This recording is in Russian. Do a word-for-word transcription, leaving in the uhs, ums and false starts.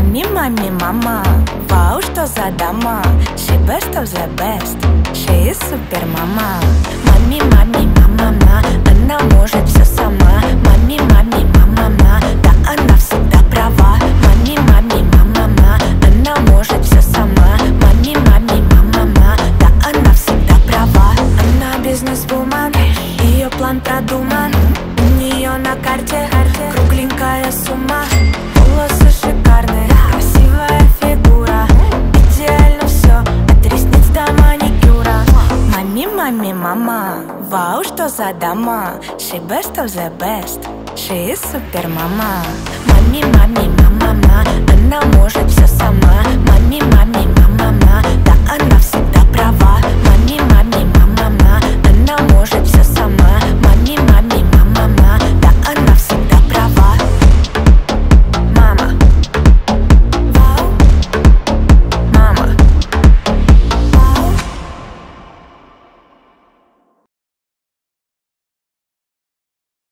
Мами, мами, мама, вау, что за дама. She best of the best, she is супер мама. Мами, мами, мама, ма, она может все сама. Мами, мами, мама, ма, да она всегда права. Мами, мами, мама, ма, она может все сама. Мами, мами, мама, ма, да она всегда права. Она бизнес-вумен, ее план продуман. У нее на карте кругленькая сумма. Волосы шикарные, красивая фигура. Идеально все, от ресниц до маникюра. Мами, мами, мама, вау, что за дама. She best of the best, she is супер мама. Мами, мами, мама, ма, она может все сама. Мами, мами, мама, ма, да она всегда